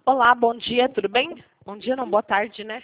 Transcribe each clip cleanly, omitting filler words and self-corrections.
Olá, bom dia, tudo bem? Bom dia não, boa tarde, né?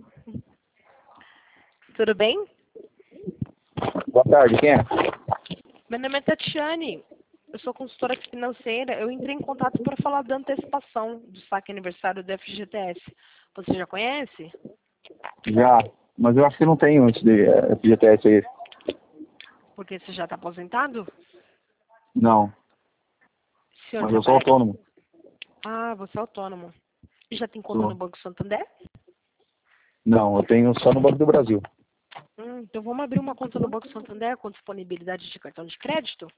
Tudo bem? Boa tarde, quem é? Meu nome é Tatiane, eu sou consultora financeira. Eu entrei em contato para falar da antecipação do saque aniversário do FGTS. Você já conhece? Já, mas eu acho que não tenho antes de FGTS aí. Porque você já está aposentado? Não, Senhor, mas eu sou autônomo. Ah, você é autônomo. E já tem conta Sou. no Banco Santander? Não, eu tenho só no Banco do Brasil. Então vamos abrir uma conta no Banco Santander com disponibilidade de cartão de crédito?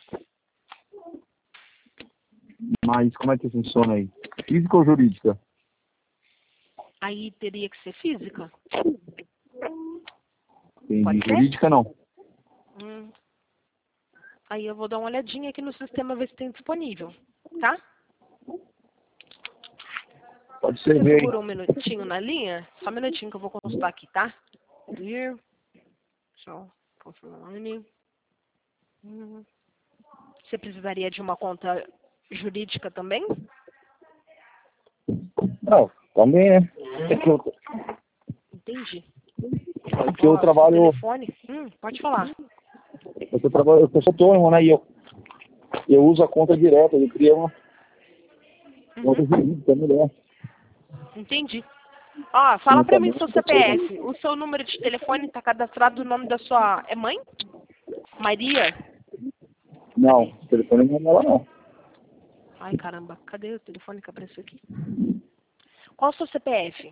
Mas como é que funciona aí? Física ou jurídica? Aí teria que ser física? Entendi. Pode ser? Jurídica não. Hum. Aí eu vou dar uma olhadinha aqui no sistema, ver se tem disponível, tá? Pode ser, Você ver segura um aí. minutinho na linha? Só um minutinho que eu vou consultar aqui, tá? Clear. Só confirmando. Você precisaria de uma conta jurídica também? Não, também é. Entendi. É que eu Ó, seu trabalho, telefone? Pode falar. eu sou autônomo, né? E eu uso a conta direta, eu criei uma conta jurídica, melhor. Entendi. Ó, fala pra mim seu CPF. O seu número de telefone tá cadastrado no nome da sua... É mãe? Maria? Não, Cadê? o telefone não é dela não. Ai, caramba. Cadê o telefone que apareceu aqui? Qual o seu CPF?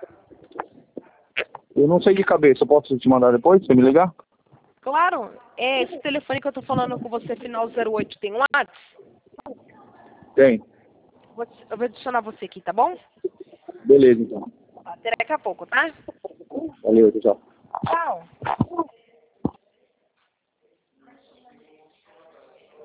Eu não sei de cabeça, eu posso te mandar depois, se você me ligar? Claro. É esse telefone que eu tô falando com você, final 08, tem um WhatsApp? Tem. Eu vou adicionar você aqui, tá bom? Beleza, então. Até daqui a pouco, tá? Valeu, tchau. Tchau.